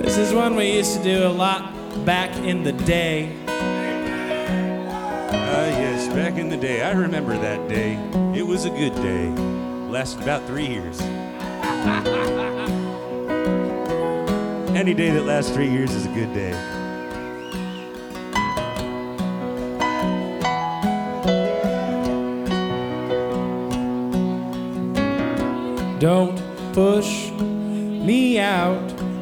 This is one we used to do a lot back in the day. Yes, back in the day. I remember that day. It was a good day. Lasted about 3 years. Any day that lasts 3 years is a good day. Don't push me out.